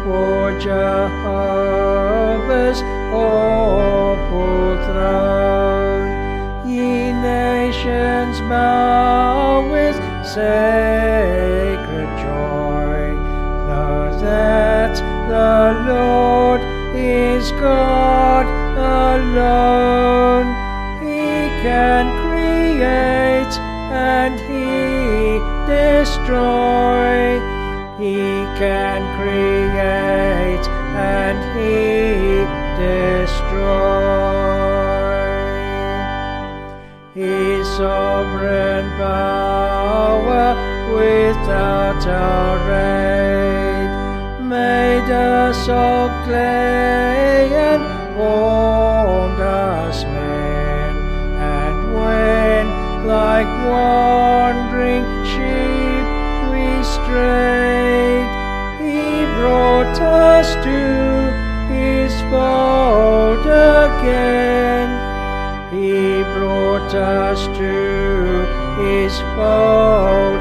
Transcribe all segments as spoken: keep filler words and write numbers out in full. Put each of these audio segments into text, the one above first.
for Jehovah's awful throne. Ye nations bow with sacred joy. Know that the Lord is God alone. He can create and He destroy. He can create and He destroy. His sovereign power without our aid made us of clay and formed us men, and when like wandering sheep we strayed, He brought us to His fold again. He brought us to His fold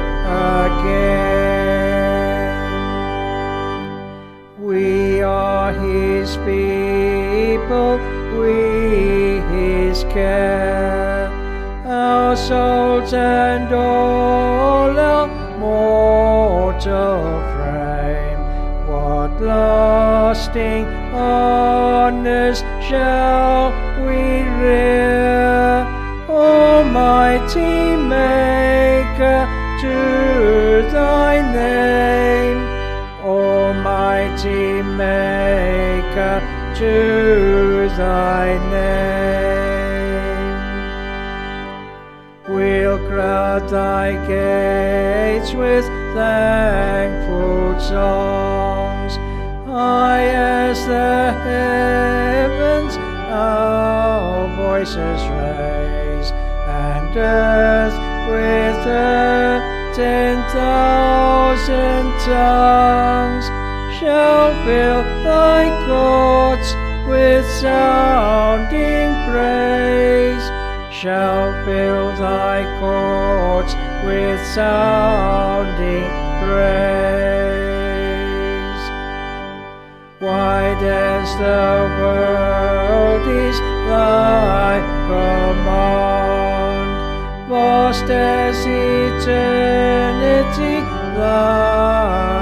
again. We are His people, we His care, our souls and all our mortal frame. What lasting honours shall we rear, Almighty Maker, to Thy name, Almighty Maker, to Thy name. We'll crowd Thy gates with thankful songs, high as the heavens our voices raise, and earth with her ten thousand tongues shall fill Thy courts with sounding praise, shall fill Thy courts with sounding praise. Wide as the world is Thy command, vast as eternity Thy